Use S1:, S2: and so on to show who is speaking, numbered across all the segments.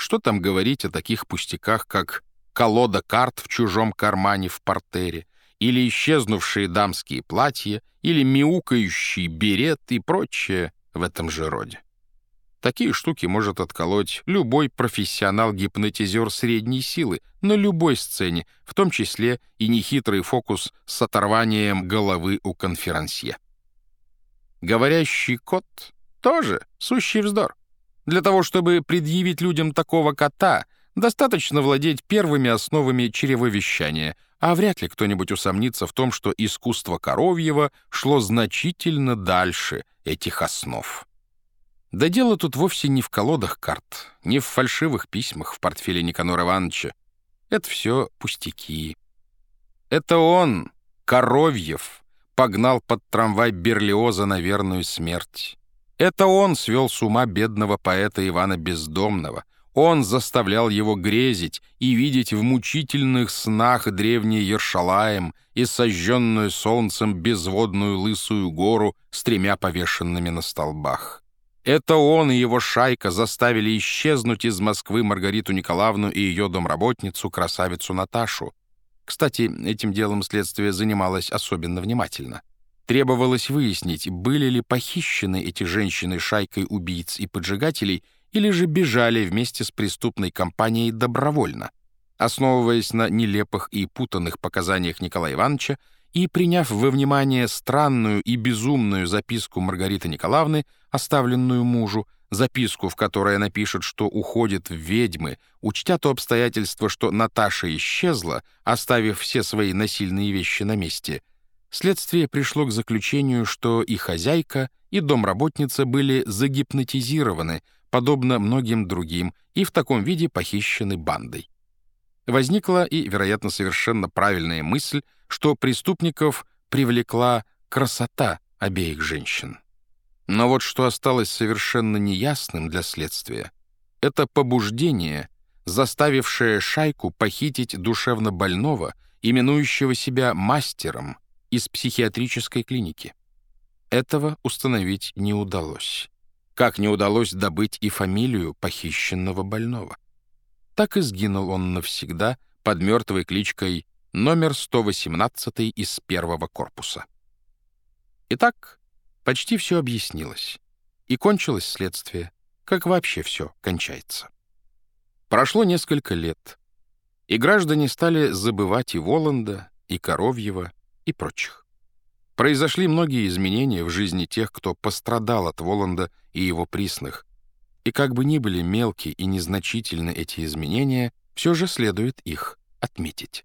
S1: что там говорить о таких пустяках, как колода карт в чужом кармане в портере, или исчезнувшие дамские платья, или мяукающий берет и прочее в этом же роде. Такие штуки может отколоть любой профессионал-гипнотизер средней силы на любой сцене, в том числе и нехитрый фокус с оторванием головы у конферансье. Говорящий кот тоже сущий вздор. Для того, чтобы предъявить людям такого кота, достаточно владеть первыми основами чревовещания, а вряд ли кто-нибудь усомнится в том, что искусство коровьего шло значительно дальше этих основ. Да дело тут вовсе не в колодах карт, не в фальшивых письмах в портфеле Никанора Ивановича. Это все пустяки. Это он, Коровьев, погнал под трамвай Берлиоза на верную смерть. Это он свел с ума бедного поэта Ивана Бездомного. Он заставлял его грезить и видеть в мучительных снах древний Ершалаим и сожженную солнцем безводную лысую гору с 3 повешенными на столбах. Это он и его шайка заставили исчезнуть из Москвы Маргариту Николаевну и ее домработницу, красавицу Наташу. Кстати, этим делом следствие занималось особенно внимательно. Требовалось выяснить, были ли похищены эти женщины шайкой убийц и поджигателей, или же бежали вместе с преступной компанией добровольно. Основываясь на нелепых и путанных показаниях Николая Ивановича и приняв во внимание странную и безумную записку Маргариты Николаевны, оставленную мужу, записку, в которой она пишет, что уходит в ведьмы, учтя то обстоятельство, что Наташа исчезла, оставив все свои насильные вещи на месте, следствие пришло к заключению, что и хозяйка, и домработница были загипнотизированы, подобно многим другим, и в таком виде похищены бандой. Возникла и, вероятно, совершенно правильная мысль, что преступников привлекла красота обеих женщин. Но вот что осталось совершенно неясным для следствия, это побуждение, заставившее шайку похитить душевно больного, именующего себя мастером, из психиатрической клиники. Этого установить не удалось. Как не удалось добыть и фамилию похищенного больного. Так и сгинул он навсегда под мертвой кличкой номер 118 из 1-го корпуса. Итак, почти все объяснилось. И кончилось следствие, как вообще все кончается. Прошло несколько лет, и граждане стали забывать и Воланда, и Коровьева, и прочих. Произошли многие изменения в жизни тех, кто пострадал от Воланда и его присных, и как бы ни были мелкие и незначительны эти изменения, все же следует их отметить.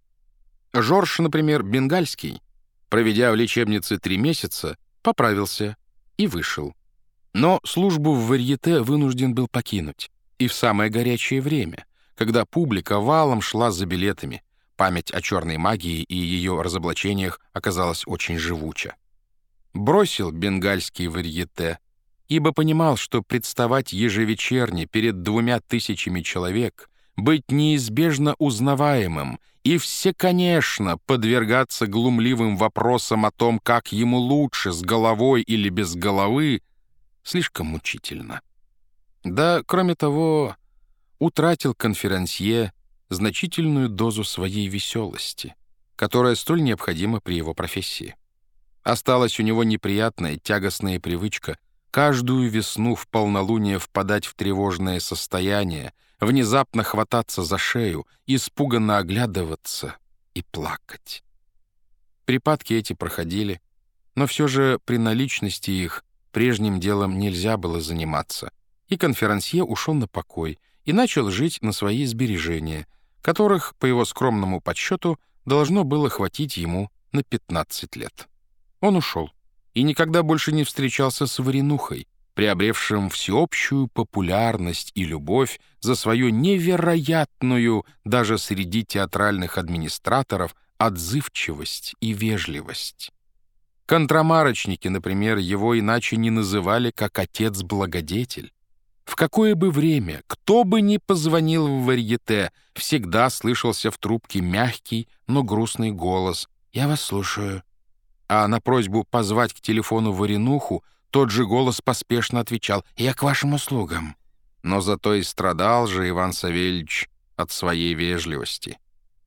S1: Жорж, например, Бенгальский, проведя в лечебнице 3 месяца, поправился и вышел. Но службу в варьете вынужден был покинуть, и в самое горячее время, когда публика валом шла за билетами. Память о черной магии и ее разоблачениях оказалась очень живуча. Бросил Бенгальский варьете, ибо понимал, что представать ежевечерне перед 2000 человек, быть неизбежно узнаваемым и конечно, подвергаться глумливым вопросам о том, как ему лучше, с головой или без головы, слишком мучительно. Да, кроме того, утратил конферансье значительную дозу своей веселости, которая столь необходима при его профессии. Осталась у него неприятная, тягостная привычка каждую весну в полнолуние впадать в тревожное состояние, внезапно хвататься за шею, испуганно оглядываться и плакать. Припадки эти проходили, но все же при наличности их прежним делом нельзя было заниматься, и конферансье ушел на покой и начал жить на свои сбережения, которых, по его скромному подсчету, должно было хватить ему на 15 лет. Он ушел и никогда больше не встречался с Варенухой, приобревшим всеобщую популярность и любовь за свою невероятную, даже среди театральных администраторов, отзывчивость и вежливость. Контрамарочники, например, его иначе не называли, как отец-благодетель. В какое бы время, кто бы ни позвонил в варьете, всегда слышался в трубке мягкий, но грустный голос «Я вас слушаю». А на просьбу позвать к телефону Варенуху тот же голос поспешно отвечал «Я к вашим услугам». Но зато и страдал же Иван Савельич от своей вежливости.